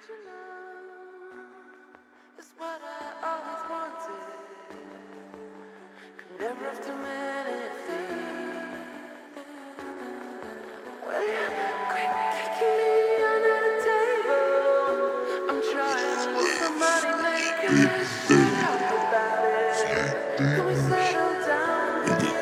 you know it's what I always wanted. Could never have too many things. Well, you're kicking me under the table. I'm trying to move somebody, making me shut up about it. Can we settle down, baby?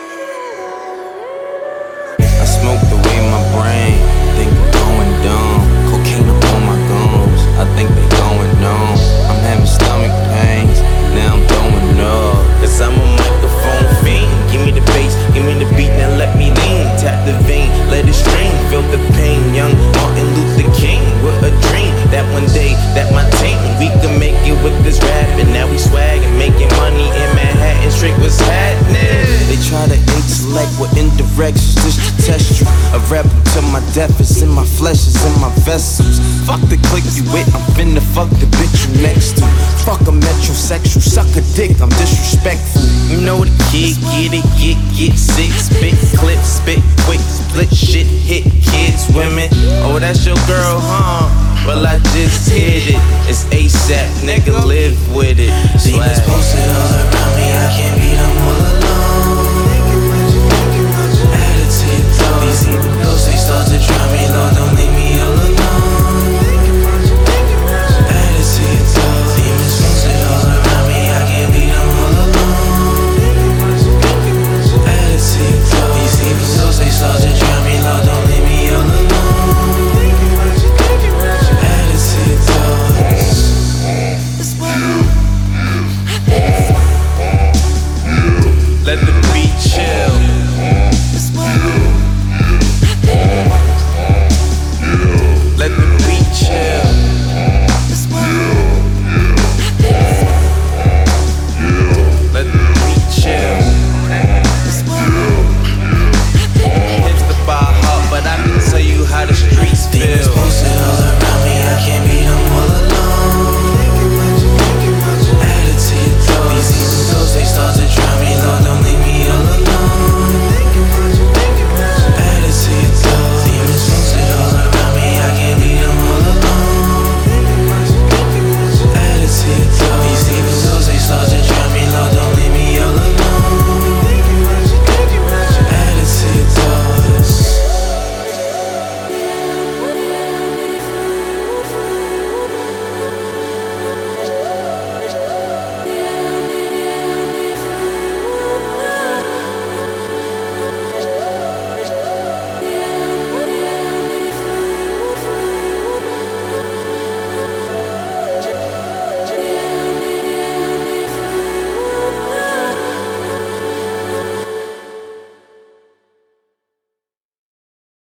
I smoke the way my brain think I'm going dumb. Cocaine up on my gums, I think they going numb. I'm having stomach pains, now I'm throwing up. Cause I'm a microphone fiend. Give me the bass, give me the beat, now let me lean. Tap the vein, let it stream, feel the pain. Young Martin Luther King with a dream that one day, that my team, we can make it with this rap. And now we swaggin', making money in Manhattan Street, what's happening? They try to intellect with indirections just to test you. A rebel to my death is in my flesh, is in my vessels. Fuck the clique you with, I'm finna fuck the bitch you next to. Fuck a metrosexual, suck a dick, I'm disrespectful. You know the kid, get sick, spit, clip, spit, quick, split shit, hit kids, women. Oh, that's your girl, huh? Well, I just hit it. It's ASAP, nigga, live with it. Demons posted all around.